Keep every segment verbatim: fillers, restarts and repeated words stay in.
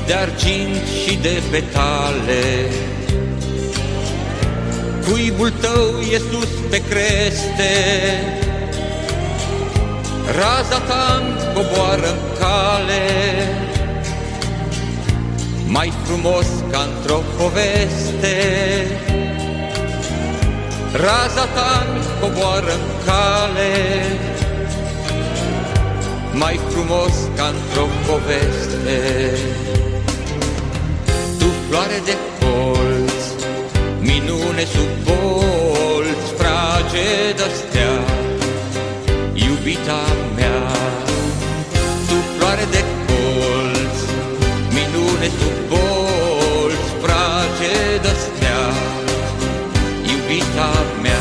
de argint și de petale. Cuibul tău e sus pe creste, raza ta-mi coboară-n cale, mai frumos ca într-o poveste. Raza ta-mi coboară-n cale, mai frumos ca într-o poveste. Tu, floare de colț, minune sub bolți, fragedă stea, iubita mea. Tu, floare de colț, minune sub bolți, fragedă stea, iubita mea.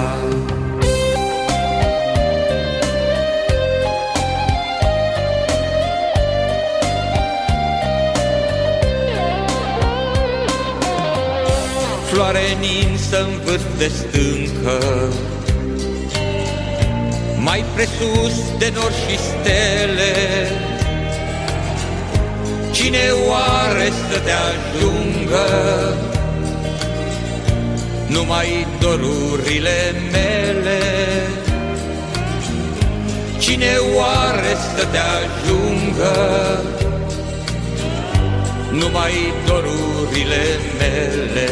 Floare ninsă în vârf de stâncă, mai presus de nori și stele, cine oare să te ajungă? Numai dorurile mele. Cine oare să te ajungă? Numai dorurile mele.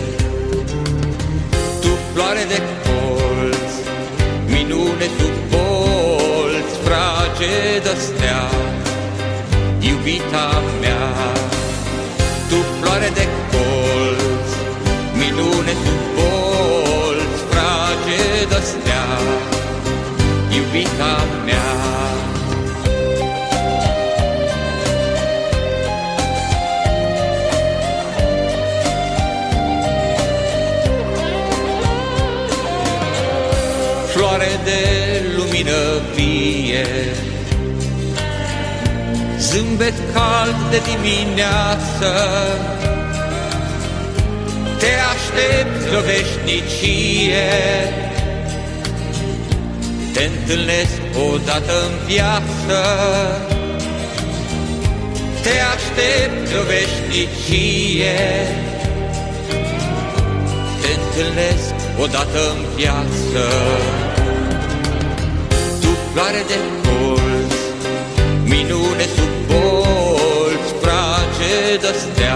Tu, floare de colț, minune sub bolți, fragedă stea, iubita mea. Tu, floare de colț, minune sub bolți, fragedă stea, iubita mea. Floare de lumină vie, zâmbet cald de dimineață, te aștept o veșnicie, te întâlnesc odată-n viață. Te aștept o veșnicie, te întâlnesc odată-n viață. Tu, floare de colț, minune sub bolți, fragedă stea,